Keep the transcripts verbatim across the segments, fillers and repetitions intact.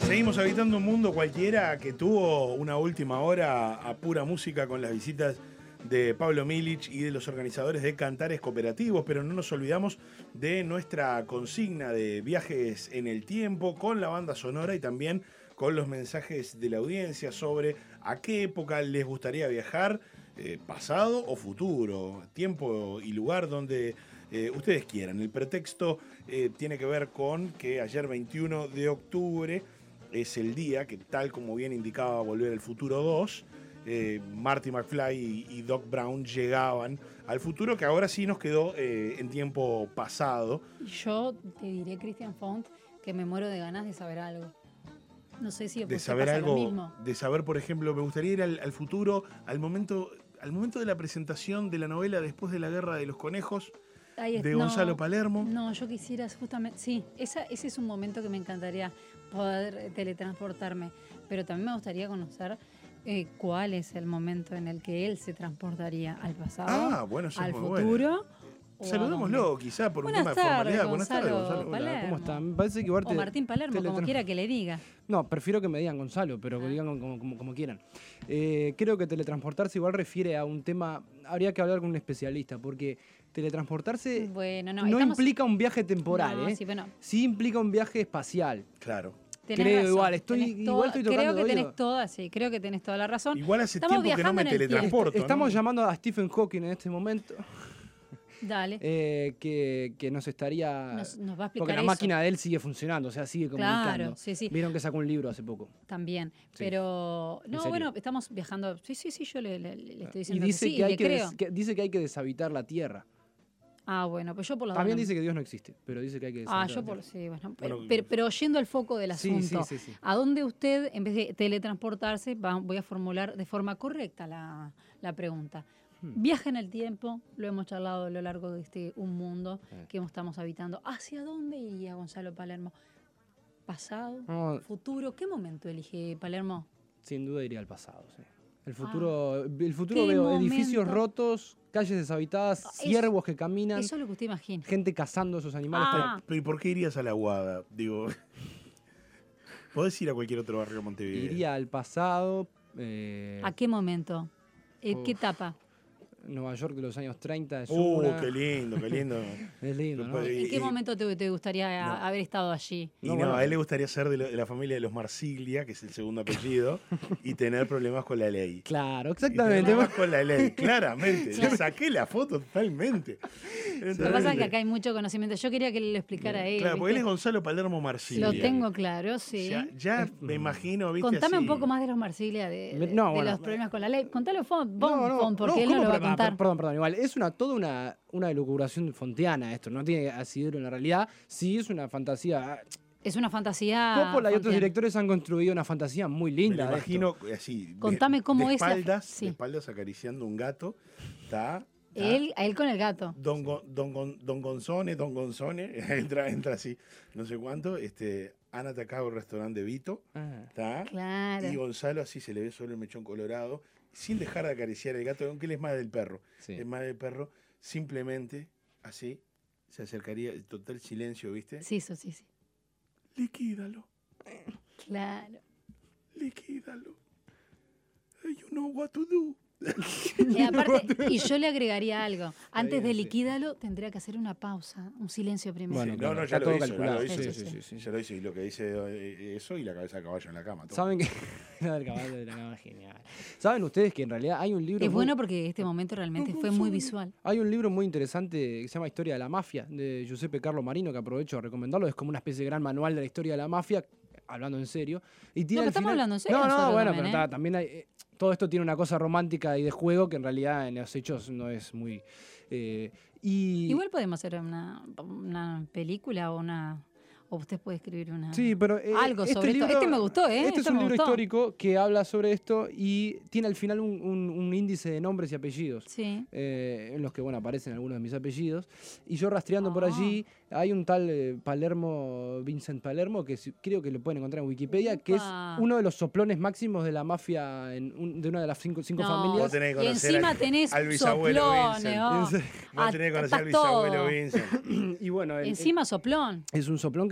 Seguimos habitando un mundo cualquiera que tuvo una última hora a pura música con las visitas de Pablo Milic y de los organizadores de Cantares Cooperativos, pero no nos olvidamos de nuestra consigna de viajes en el tiempo con la banda sonora y también con los mensajes de la audiencia sobre a qué época les gustaría viajar, eh, pasado o futuro, tiempo y lugar donde eh, ustedes quieran. El pretexto eh, tiene que ver con que ayer veintiuno de octubre es el día que, tal como bien indicaba Volver al Futuro dos, eh, Marty McFly y, y Doc Brown llegaban al futuro, que ahora sí nos quedó eh, en tiempo pasado. Yo te diré, Christian Font, que me muero de ganas de saber algo. No sé si de saber algo, lo mismo. De saber, por ejemplo, me gustaría ir al, al futuro, al momento, al momento de la presentación de la novela Después de la Guerra de los Conejos, es, de Gonzalo no, Palermo. No, yo quisiera justamente, sí, esa, ese es un momento que me encantaría poder teletransportarme, pero también me gustaría conocer eh, cuál es el momento en el que él se transportaría al pasado, ah, bueno, eso al es muy futuro. Bueno. Saludémoslo, quizá por Buenas un tema de formalidad. Gonzalo Buenas tardes, Gonzalo. Palermo. ¿Cómo están? Me parece que igual o Martín Palermo, como quiera que le diga. No, prefiero que me digan Gonzalo, pero ah. que digan como, como, como quieran. Eh, creo que teletransportarse igual refiere a un tema, habría que hablar con un especialista, porque teletransportarse bueno, no, no estamos... implica un viaje temporal, no, ¿eh? Sí, bueno. Sí implica un viaje espacial. Claro. Tenés creo razón, igual, estoy, tenés igual todo, estoy tocando creo que de tenés oído. toda, sí, creo que tenés toda la razón. Igual hace Estamos tiempo que no me teletransporto. Estamos ¿no? llamando a Stephen Hawking en este momento. Dale. Eh, que, que nos estaría... Nos, nos va a explicar porque la eso. máquina de él sigue funcionando, o sea, sigue comunicando. Claro, sí, sí. Vieron que sacó un libro hace poco. También, sí. pero... No, bueno, estamos viajando... Sí, sí, sí, yo le, le, le estoy diciendo y dice que sí, que, hay le que, creo. des, que dice que hay que deshabitar la Tierra. Ah, bueno, pues yo por la También no... dice que Dios no existe, pero dice que hay que deshabitar Ah, yo la por... Tierra. Sí, bueno. bueno pero, pero yendo al foco del asunto, sí, sí, sí, sí. ¿a dónde usted, en vez de teletransportarse, va, voy a formular de forma correcta la, la pregunta? Hmm. Viaja en el tiempo, lo hemos charlado a lo largo de este un mundo eh. que estamos habitando. ¿Hacia dónde iría Gonzalo Palermo? ¿Pasado? No. ¿Futuro? ¿Qué momento elige Palermo? Sin duda iría al pasado, sí. El futuro, ah, el futuro ¿Qué veo momento? Edificios rotos, calles deshabitadas, eso, ciervos que caminan. Eso es lo que usted imagina. Gente cazando a esos animales. Ah. Pero, pero ¿y por qué irías a La Aguada? Digo, podés ir a cualquier otro barrio de Montevideo. Iría al pasado. Eh... ¿A qué momento? ¿En qué etapa? Nueva York de los años treinta es uh, una... qué lindo, qué lindo. Es lindo, ¿no? ¿En qué momento te, te gustaría no. haber estado allí? Y no, no bueno, a él le gustaría ser de, lo, de la familia de los Marsiglia, que es el segundo apellido, y tener problemas con la ley. Claro, exactamente. Problemas con la ley, claramente. Le saqué la foto totalmente. Lo que pasa es que acá hay mucho conocimiento. Yo quería que le lo explicara a él. Claro, ¿viste? porque él es Gonzalo Palermo Marsiglia. Lo tengo claro, sí. Ya, ya me imagino, ¿viste? Contame así. un poco más de los Marsiglia, de, de, no, de bueno, los problemas con la ley. Contalo Font, vos, no, no, Font, porque no, él no lo va a pero, contar. Perdón, perdón, igual. Es una, toda una, una elucubración fontiana esto. No tiene asidero en la realidad. Sí, es una fantasía. Es una fantasía. Coppola y otros directores han construido una fantasía muy linda. Me imagino así. Contame de, cómo de es. Espaldas, sí. de espaldas acariciando un gato. Está. Él, él con el gato. Don, don, don Gonzone, Don Gonzone, entra, entra así, no sé cuánto. Este, han atacado el restaurante de Vito. ¿Está? Claro. Y Gonzalo así se le ve solo el mechón colorado, sin dejar de acariciar el gato, aunque él es más del perro. Sí. Es más del perro, simplemente así se acercaría, total silencio, ¿viste? Sí, eso sí, sí. Liquídalo. Claro. Liquídalo. You know what to do. Y, aparte, y yo le agregaría algo. Antes de liquídalo, tendría que hacer una pausa, un silencio primero. Bueno, sí, no, no, ya lo, hizo, ya lo hizo. Sí, sí, sí, sí. Ya lo hizo. Y lo que dice eso y la cabeza de caballo en la cama. Todo. ¿Saben que el caballo de la cama es genial? ¿Saben ustedes que en realidad hay un libro... Es muy... bueno porque este momento realmente fue muy visual. Hay un libro muy interesante que se llama Historia de la Mafia, de Giuseppe Carlo Marino, que aprovecho a recomendarlo. Es como una especie de gran manual de la historia de la mafia, hablando en serio. Y tiene no, pero estamos final... hablando en serio. No, no, bueno, también, pero ¿eh? ta, también hay... Eh, todo esto tiene una cosa romántica y de juego que en realidad en los hechos no es muy... Eh, y... Igual podemos hacer una, una película o una... O usted puede escribir una sí, pero, eh, algo este sobre libro, esto. Este me gustó, ¿eh? Este esto es un me libro gustó. histórico que habla sobre esto y tiene al final un, un, un índice de nombres y apellidos. Sí. Eh, en los que, bueno, aparecen algunos de mis apellidos. Y yo rastreando ah. por allí, hay un tal eh, Palermo, Vincent Palermo, que si, creo que lo pueden encontrar en Wikipedia, Opa. que es uno de los soplones máximos de la mafia en un, de una de las cinco, cinco no. familias. Vos tenés que y encima al, tenés al bisabuelo soplones. Vincent. Oh. Vos tenés que conocer al bisabuelo Vincent. Y bueno, el, encima soplón. es un soplón que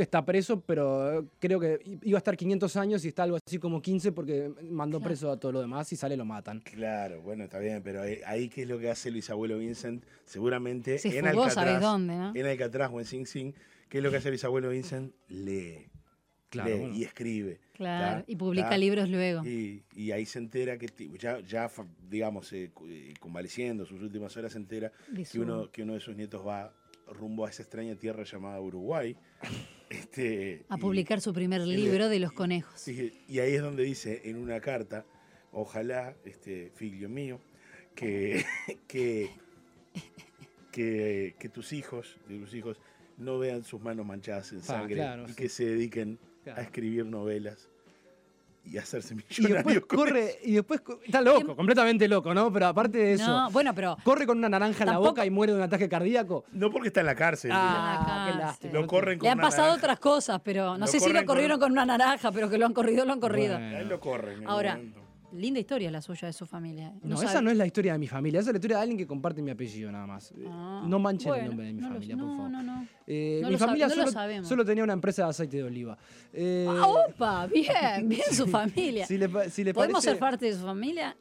está preso, pero creo que iba a estar quinientos años y está algo así como quince porque mandó Claro. preso a todo lo demás y sale lo matan. Claro, bueno, está bien, pero ahí, ahí ¿qué es lo que hace Luis Abuelo Vincent? Seguramente Se en fugó, Alcatraz, ¿sabés dónde, no? en Alcatraz o en Sing Sing, ¿qué es lo que hace Luis Abuelo Vincent? Lee, Claro, lee bueno. y escribe. Claro, ¿tá? y publica ¿tá? libros luego. Y, y ahí se entera que ti- ya, ya fa- digamos, eh, cu- eh, convaleciendo sus últimas horas, se entera De que su- uno, que uno de sus nietos va rumbo a esa extraña tierra llamada Uruguay. Este, A y- publicar su primer y le- libro de los conejos. Sí, y ahí es donde dice en una carta, ojalá, este, figlio mío, que, que, que, que tus hijos, de tus hijos, no vean sus manos manchadas en Ah, sangre claro, y sí. que se dediquen Claro. a escribir novelas y a hacerse Y millonarios. después con corre, eso. y después co- está loco, completamente loco, ¿no? Pero aparte de eso, No, bueno, pero corre con una naranja en la Tampoco- boca y muere de un ataque cardíaco. No porque está en la cárcel. Ah, la qué cárcel. lástima. Lo corren con le han una pasado naranja. otras cosas, pero no Lo sé si corren lo corrieron con- con una naranja, pero que lo han corrido, lo han corrido. Bueno. A él lo corren. en Ahora, un momento. linda historia la suya de su familia. ¿eh? No, sabe- esa no es la historia de mi familia, esa es la historia de alguien que comparte mi apellido nada más. Eh, Ah, no manchen bueno, el nombre de mi no lo- familia, por no, favor. No, no, Eh, No mi lo sab- familia no lo solo, sabemos. solo tenía una empresa de aceite de oliva. Eh, Ah, opa, bien, bien su familia. si le, pa- si le ¿Podemos parece, ser parte de su familia?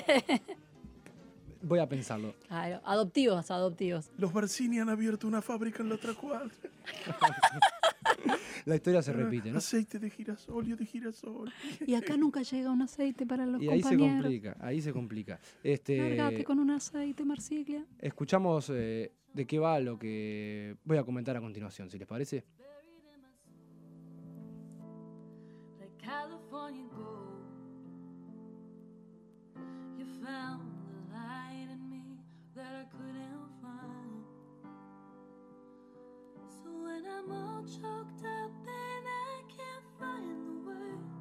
voy a pensarlo. Claro, adoptivos, adoptivos. Los Barcini han abierto una fábrica en la otra cuadra. La historia se repite, ¿no? Aceite de girasol, óleo de girasol. Y acá nunca llega un aceite para los Y ahí se compañeros. complica, ahí se complica. Este, Lárgate con un aceite, Marsiglia. escuchamos eh, de qué va lo que voy a comentar a continuación, si les parece. Like California gold, you found the light in me that I couldn't find. So when I'm all choked up and I can't find the words,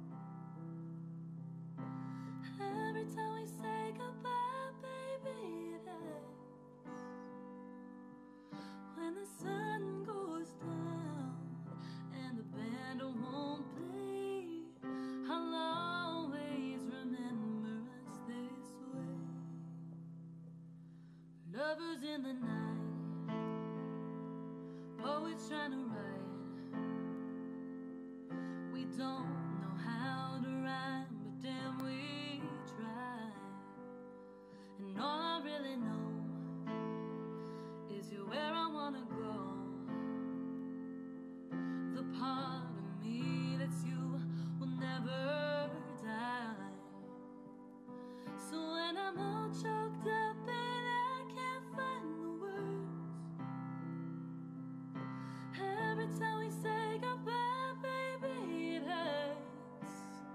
every time we say goodbye, baby, it hurts. When the sun goes down and the band won't play, I'll always remember us this way. Lovers in the night, poets trying to write. We don't know how to rhyme, but damn we try. And all I really know is you're where I wanna go. The part of me that's you will never die. So when I'm all choked up and I can't find the words, every time we say goodbye, baby, it hurts.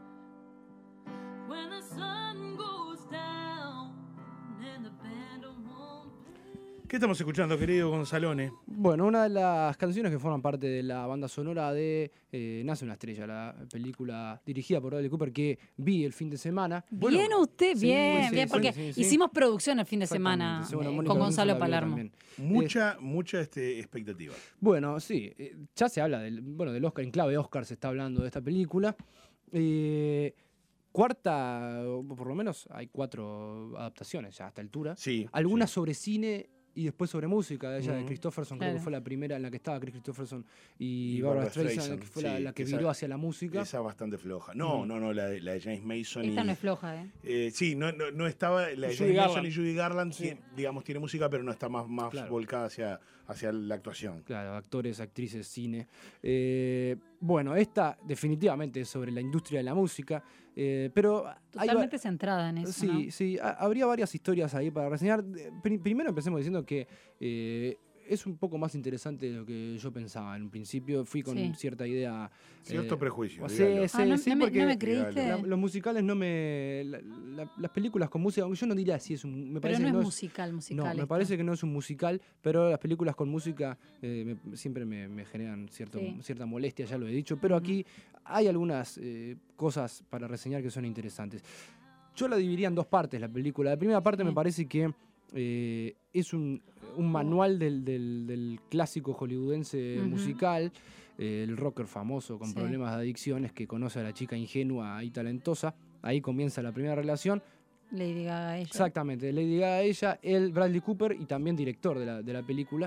When the sun goes down and the band won't play. ¿Qué estamos escuchando, querido Gonzalone? Bueno, una de las canciones que forman parte de la banda sonora de eh, Nace una estrella, la película dirigida por Bradley Cooper que vi el fin de semana. Bueno, bien usted, sí, bien, sí, bien, sí, porque sí, sí. hicimos producción el fin de Exactamente, semana sí, bueno, eh, Mónica con Alonso Gonzalo la vio Palermo. también. Mucha, mucha este, expectativa. Bueno, sí, eh, ya se habla del, bueno, del Oscar, en clave Oscar se está hablando de esta película. Eh, cuarta, o por lo menos hay cuatro adaptaciones ya a esta altura. Sí. Algunas sí. sobre cine y después sobre música. Ella de Ujú. Christopherson, creo Claro. que fue la primera en la que estaba Chris Christopherson y, Y Barbara Barbra Streisand, Streisand, que fue la, sí, la que esa- viró hacia la música. Esa bastante floja. No, Ujú. no, no, la de, la de James Mason. Esta y, no es floja, ¿eh? eh, sí, no, no, no estaba. La de Judy James Mason Garland. y Judy Garland, Sí. sí, digamos, tiene música, pero no está más, más Claro. volcada hacia, hacia la actuación. Claro, actores, actrices, cine. Eh, bueno, esta definitivamente es sobre la industria de la música, eh, pero hay va- Totalmente centrada en eso, Sí, ¿no? sí, ha- habría varias historias ahí para reseñar. Eh, pri- primero empecemos diciendo que eh, es un poco más interesante de lo que yo pensaba. En un principio fui con Sí. cierta idea. Cierto eh, prejuicio. sí, dígalo. sí, Ah, ¿no, sí, no me, porque no me creíste? la- los musicales no me. la- la- las películas con música, aunque yo no diría si es un. Me Pero parece no que es no es, musical, no, musical. me esta. parece que no es un musical, pero las películas con música eh, me- siempre me, me generan cierto, Sí. cierta molestia, ya lo he dicho. Pero Ujú. aquí hay algunas eh, cosas para reseñar que son interesantes. Yo la dividiría en dos partes, la película. La primera parte Sí. me parece que eh, es un, un manual del, del- del clásico hollywoodense Ujú. musical, eh, el rocker famoso con Sí. problemas de adicciones que conoce a la chica ingenua y talentosa. Ahí comienza la primera relación. Lady Gaga, ella. Exactamente, Lady Gaga, ella, él, Bradley Cooper y también director de la, de la película.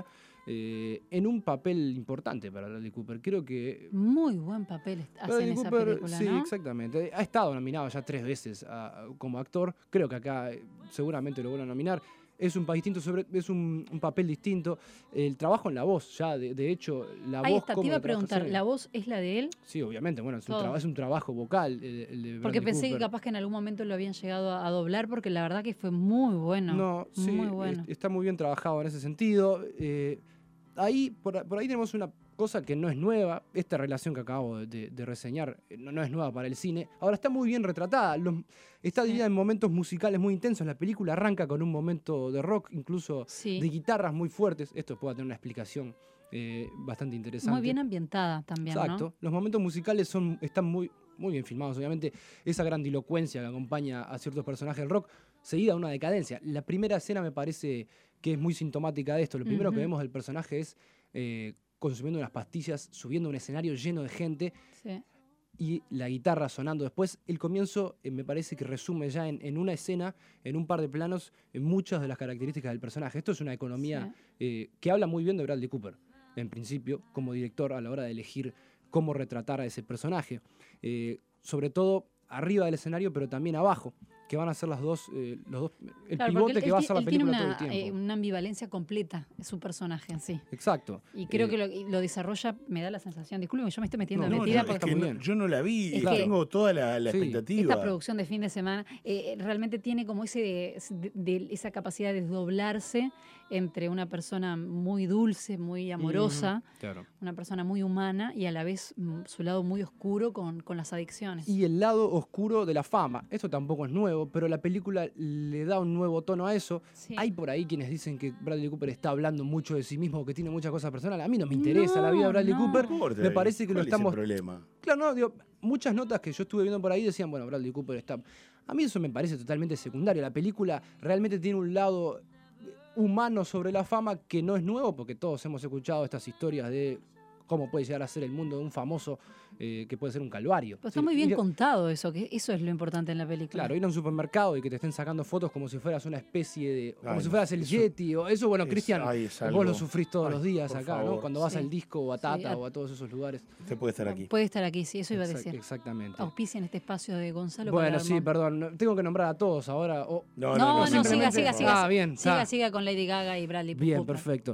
eh, en un papel importante para Bradley Cooper. Creo que Muy buen papel est- hace en Bradley esa Cooper, película, sí, ¿no? exactamente. Ha estado nominado ya tres veces a- a- como actor. Creo que acá eh, seguramente lo van a nominar. Es un, pa- distinto sobre, es un, un papel distinto. El trabajo en la voz, ya, de, de hecho, la Ahí voz... está, te cómo iba a lo trabaja, preguntar, sí. ¿la voz es la de él? Sí, obviamente, bueno, es un, Todo. traba- es un trabajo vocal el, el de Porque Bradley pensé que Cooper. capaz que en algún momento lo habían llegado a, a doblar, porque la verdad que fue muy bueno. No, sí, muy bueno. est- está muy bien trabajado en ese sentido. Eh, ahí, por, por ahí tenemos una cosa que no es nueva. Esta relación que acabo de, de- de reseñar eh, no, no es nueva para el cine. Ahora está muy bien retratada. Los- está Sí. dividida en momentos musicales muy intensos. La película arranca con un momento de rock, incluso Sí. de guitarras muy fuertes. Esto puede tener una explicación eh, bastante interesante. Muy bien ambientada también, Exacto. ¿no? Los momentos musicales son, están muy, muy bien filmados. Obviamente, esa grandilocuencia que acompaña a ciertos personajes del rock, seguida de una decadencia. La primera escena me parece que es muy sintomática de esto. Lo primero que Ujú. vemos del personaje es eh, consumiendo unas pastillas, subiendo a un escenario lleno de gente Sí. y la guitarra sonando. Después, el comienzo eh, me parece que resume ya en, en una escena, en un par de planos, en muchas de las características del personaje. Esto es una economía eh, que habla muy bien de Bradley Cooper, en principio, como director a la hora de elegir cómo retratar a ese personaje. Eh, sobre todo arriba del escenario, pero también abajo, que van a ser las dos, eh, los dos el Claro, porque pivote él- que él va a ti- ser la él tiene película una, todo el tiempo. eh, una ambivalencia completa, es su personaje en sí. Exacto. Y creo Eh, que lo, y lo desarrolla, me da la sensación, disculpe, yo me estoy metiendo No, No, metida yo, no, es porque que muy no- bien. yo no la vi Es y que- tengo toda la, la Sí. expectativa. esta producción de fin de semana eh, realmente tiene como ese de, de- esa capacidad de desdoblarse entre una persona muy dulce, muy amorosa, Claro. una persona muy humana y a la vez mm, su lado muy oscuro con, con las adicciones. Y el lado oscuro de la fama. Esto tampoco es nuevo, pero la película le da un nuevo tono a eso. Sí. Hay por ahí quienes dicen que Bradley Cooper está hablando mucho de sí mismo, que tiene muchas cosas personales. A mí no me interesa la vida de Bradley No, Cooper. no. importa, Me parece que lo ¿cuál es el estamos... problema? Claro, no, digo, muchas notas que yo estuve viendo por ahí decían, bueno, Bradley Cooper está... A mí eso me parece totalmente secundario. La película realmente tiene un lado humano sobre la fama que no es nuevo, porque todos hemos escuchado estas historias de cómo puede llegar a ser el mundo de un famoso eh, que puede ser un calvario. Pero está Sí, muy bien ir a- contado eso, que eso es lo importante en la película. Claro, ir a un supermercado y que te estén sacando fotos como si fueras una especie de... como Ay, si no, fueras el eso Yeti, o eso, bueno, es- Cristian, ay, es vos algo- lo sufrís todos ay, los días por acá, ¿no? favor. Cuando vas Sí. al disco o a Sí, Tata a- o a todos esos lugares. Usted puede estar aquí. Puede estar aquí, sí, eso iba a Exac- decir. Exactamente. Auspicia en este espacio de Gonzalo Bueno, sí, Palermo. perdón, no- tengo que nombrar a todos ahora. o- No, No, no, siga, simplemente- siga, siga. Ah, bien, siga, está. siga con Lady Gaga y Bradley Bien, Cooper. perfecto.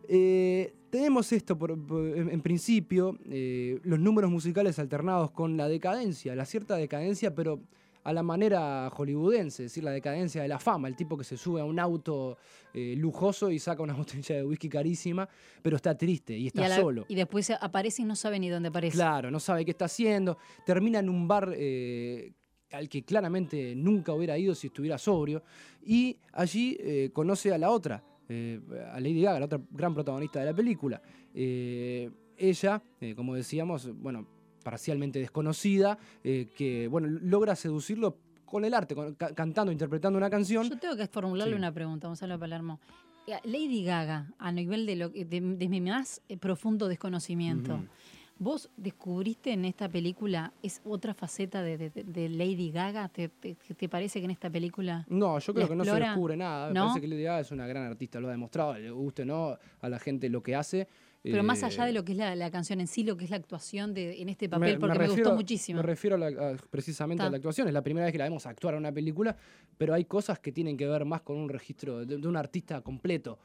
Eh, tenemos esto por- por- en, en principio, eh, los números musicales alternados con la decadencia, la cierta decadencia, pero a la manera hollywoodense, es decir, la decadencia de la fama, el tipo que se sube a un auto eh, lujoso y saca una botella de whisky carísima, pero está triste y Y, está a la- solo. y después aparece y no sabe ni dónde aparece. Claro, no sabe qué está haciendo, termina en un bar eh, al que claramente nunca hubiera ido si estuviera sobrio, y allí eh, conoce a la otra, eh, a Lady Gaga, la otra gran protagonista de la película. Eh, ella, eh, como decíamos, bueno, parcialmente desconocida, eh, que bueno, logra seducirlo con el arte, con- ca- cantando, interpretando una canción. Yo tengo que formularle Sí. una pregunta, Gonzalo Palermo. Eh, Lady Gaga, a nivel de, lo, que- de, de mi más eh, profundo desconocimiento, Ujú. ¿vos descubriste en esta película es otra faceta de, de- de Lady Gaga? ¿Te, te, te parece que en esta película No, yo creo la que no se explora? descubre nada. Me ¿No? parece que Lady Gaga es una gran artista, lo ha demostrado, le guste o no a la gente lo que hace. Pero más Eh, allá de lo que es la, la canción en sí, lo que es la actuación de, en este Me- papel, porque me, refiero- gustó muchísimo. Me refiero a la- a- precisamente Ta. a la actuación. Es la primera vez que la vemos actuar en una película, pero hay cosas que tienen que ver más con un registro de, de un artista completo.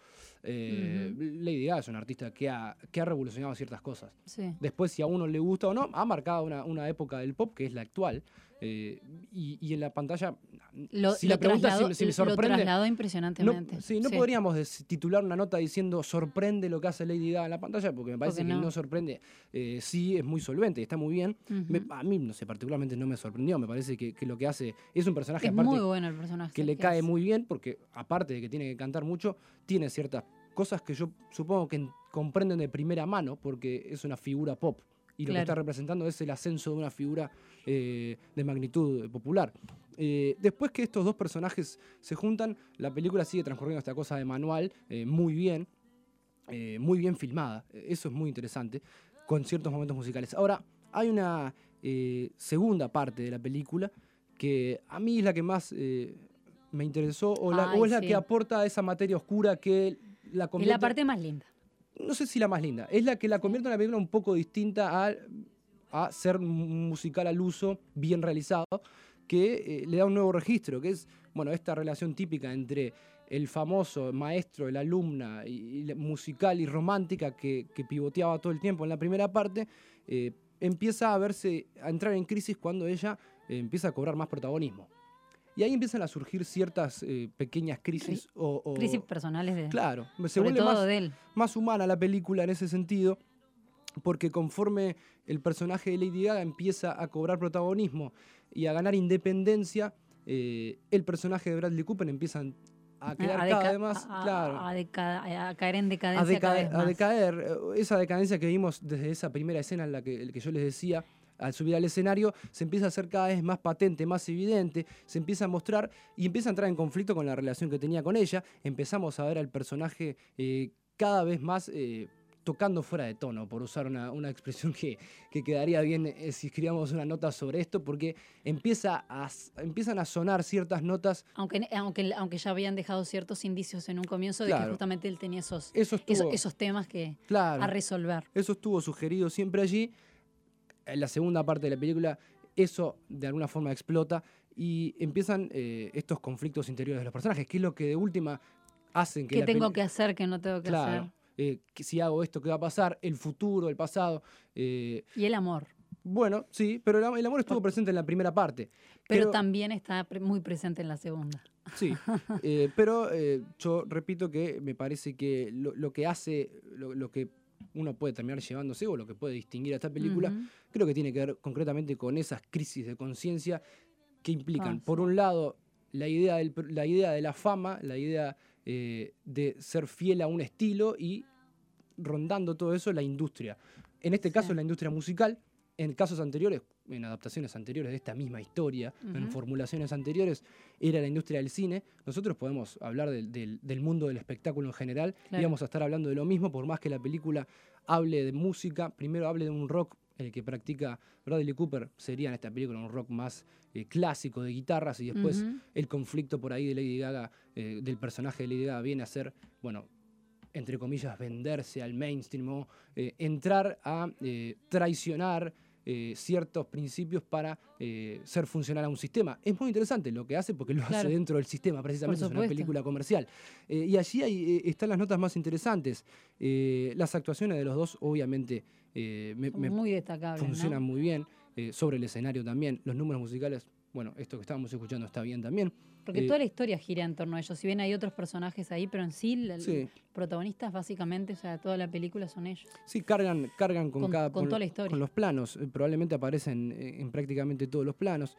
Eh, Lady Gaga es una artista que ha, que ha revolucionado ciertas cosas. Sí. Después, si a uno le gusta o no, ha marcado una, una época del pop que es la actual. eh, y, y en la pantalla, Lo, si lo la pregunta trasladó, si, me- si me lo sorprende... trasladó No, impresionantemente. sí, no Sí. podríamos des- titular una nota diciendo sorprende lo que hace Lady Gaga en la pantalla, porque me parece Porque que no. no sorprende. Eh, sí, es muy solvente, está muy bien. Ujú. Me- a mí, no sé, particularmente no me sorprendió. Me parece que, que lo que hace es un personaje Es aparte muy bueno el personaje. que le cae hace. muy bien, porque aparte de que tiene que cantar mucho, tiene ciertas cosas que yo supongo que en- comprenden de primera mano, porque es una figura pop. Y lo que Claro. está representando es el ascenso de una figura eh, de magnitud popular. Eh, después que estos dos personajes se juntan, la película sigue transcurriendo esta cosa de manual, eh, muy bien, eh, muy bien filmada. Eh, Eso es muy interesante, con ciertos momentos musicales. Ahora, hay una eh, segunda parte de la película que a mí es la que más eh, me interesó, o, la- Ay, o es la sí. que aporta esa materia oscura que la Es convierte... la parte más linda. no sé si la más linda, es la que la convierte en una película un poco distinta a, a ser un musical al uso, bien realizado, que eh, le da un nuevo registro, que es, bueno, esta relación típica entre el famoso maestro, el alumna, y, y musical y romántica que, que pivoteaba todo el tiempo en la primera parte, eh, empieza a verse, a entrar en crisis cuando ella eh, empieza a cobrar más protagonismo. Y ahí empiezan a surgir ciertas eh, pequeñas crisis. O, o- Crisis personales de Claro, se sobre vuelve todo más, de él. más humana la película en ese sentido, porque conforme el personaje de Lady Gaga empieza a cobrar protagonismo y a ganar independencia, eh, el personaje de Bradley Cooper empieza a quedar a cada deca- vez más, a, a- claro, a deca- a caer en a, decadencia deca- cada vez a más. decaer. eh, Esa decadencia que vimos desde esa primera escena en la que, el que yo les decía, al subir al escenario, se empieza a hacer cada vez más patente, más evidente, se empieza a mostrar y empieza a entrar en conflicto con la relación que tenía con ella. Empezamos a ver al personaje eh, cada vez más eh, tocando fuera de tono, por usar una, una expresión que, que quedaría bien eh, si escribíamos una nota sobre esto, porque empieza a, empiezan a sonar ciertas notas. Aunque, aunque, aunque ya habían dejado ciertos indicios en un comienzo de que Claro. justamente él tenía esos, Eso estuvo, esos, esos temas que claro, a resolver. eso estuvo sugerido siempre allí. En la segunda parte de la película eso de alguna forma explota y empiezan eh, estos conflictos interiores de los personajes, que es lo que de última hacen que ¿Qué la tengo peli- que hacer que no tengo que Claro, hacer? eh, que si hago esto, ¿qué va a pasar? El futuro, el pasado. eh, Y el amor. bueno, sí, pero el, am- el amor estuvo presente en la primera parte. Pero Creo- también está pre- muy presente en la segunda. Sí, eh, pero eh, yo repito que me parece que lo, lo que hace, lo, lo que uno puede terminar llevándose o lo que puede distinguir a esta película, Ujú. creo que tiene que ver concretamente con esas crisis de conciencia que implican, Ah, por sí. un lado, la idea, del, la idea de la fama, la idea eh, de ser fiel a un estilo y rondando todo eso la industria. En este Sí. caso, la industria musical. En casos anteriores, en adaptaciones anteriores de esta misma historia, en Ujú. formulaciones anteriores, era la industria del cine. Nosotros podemos hablar del, del- del mundo del espectáculo en general y Claro. vamos a estar hablando de lo mismo, por más que la película hable de música, primero hable de un rock, el que practica Bradley Cooper sería en esta película un rock más eh, clásico de guitarras y después Ujú. el conflicto por ahí de Lady Gaga, eh, del personaje de Lady Gaga, viene a ser, bueno, entre comillas, venderse al mainstream o eh, entrar a eh, traicionar eh, ciertos principios para eh, ser funcional a un sistema. Es muy interesante lo que hace porque lo Claro. hace dentro del sistema, precisamente Por es una supuesto. película comercial. Eh, y allí hay, eh, están las notas más interesantes. Eh, las actuaciones de los dos, obviamente, eh, me, Son me muy destacables. funcionan ¿no? muy bien. Eh, sobre el escenario también. Los números musicales, bueno, esto que estábamos escuchando está bien también. Porque Eh, toda la historia gira en torno a ellos. Si bien hay otros personajes ahí, pero en sí, la- Sí. los protagonistas básicamente, o sea, toda la película son ellos. Sí, cargan, cargan con, Con- cada con con, toda la historia. con los planos. Eh, probablemente aparecen eh, en prácticamente todos los planos.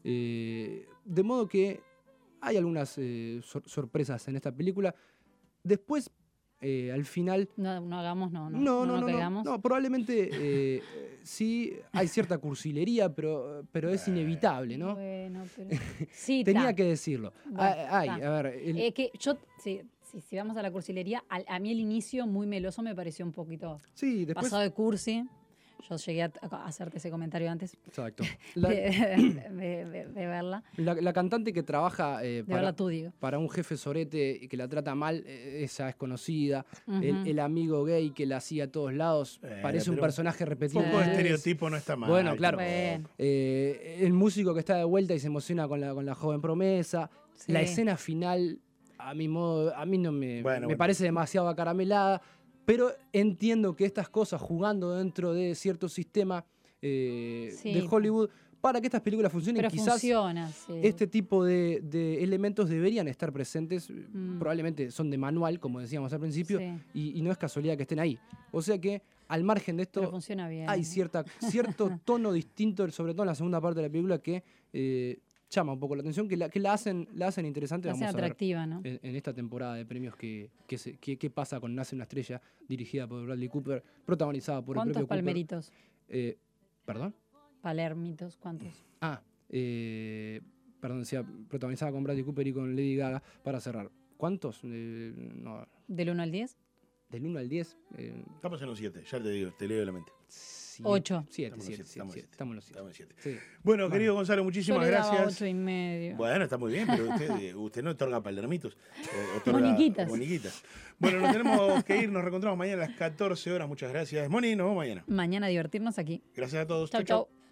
Eh, de modo que hay algunas eh, sor- sorpresas en esta película. Después, eh, al final. No, no hagamos, no, no, No, no, no, no, nos no, caigamos. no, probablemente eh, sí hay cierta cursilería, pero, pero es inevitable, ¿no? Bueno, pero... Sí, Tenía ta. que decirlo. Bueno, Ah, ay, ta. a ver, el- Eh, que yo, sí, sí, si vamos a la cursilería, al- a, mí el inicio muy meloso me pareció un poquito sí, después. pasado de cursi. Yo llegué a, a hacerte ese comentario antes Exacto. La, de, de- de- de verla. la- la cantante que trabaja eh, De para, verla tú, digo. para un jefe sorete y que la trata mal, eh, esa es conocida. Ujú. el, el amigo gay que la hacía a todos lados, Eh, parece un pero personaje Un repetido. poco de Sí. estereotipo no está mal. Bueno, claro. Bueno. Eh, el músico que está de vuelta y se emociona con la, con la joven promesa. Sí. La escena final, a mi modo, a mí no me, Bueno, me bueno. parece demasiado acaramelada, pero entiendo que estas cosas, jugando dentro de cierto sistema eh, Sí. de Hollywood, para que estas películas funcionen, Pero quizás funciona, sí. este tipo de, de elementos deberían estar presentes. Mm. Probablemente son de manual, como decíamos al principio, Sí. y, y no es casualidad que estén ahí. O sea que, al margen de esto, Pero funciona bien. hay cierta, cierto tono distinto, sobre todo en la segunda parte de la película, que eh, llama un poco la atención, que la, que la hacen, la hacen interesante. La hace Vamos a ver atractiva, ¿no? en, en esta temporada de premios que, que, se- que- qué pasa con Nace una estrella, dirigida por Bradley Cooper, protagonizada por el ¿Cuántos propio Cooper. palmeritos? Eh, ¿Perdón? Palermitos, ¿cuántos? Ah, eh, perdón, decía, protagonizada con Bradley Cooper y con Lady Gaga, para cerrar. ¿Cuántos? Eh, no, ¿Del uno al diez? Del uno al diez. Eh, Estamos en los siete, ya te digo, te leo de la mente. Ocho. siete, Estamos en siete, los siete, siete, Estamos en los siete. Estamos en siete. Sí. Bueno, Bueno. querido Gonzalo, Yo muchísimas le daba gracias. ocho y medio. Bueno, está muy bien, pero usted, eh, usted no otorga palermitos. eh, otorga Moniquitas. moniquitas. Bueno, nos tenemos que ir, nos reencontramos mañana a las catorce horas. Muchas gracias. Moni, nos vemos mañana. Mañana divertirnos aquí. Gracias a todos. Chau, chau.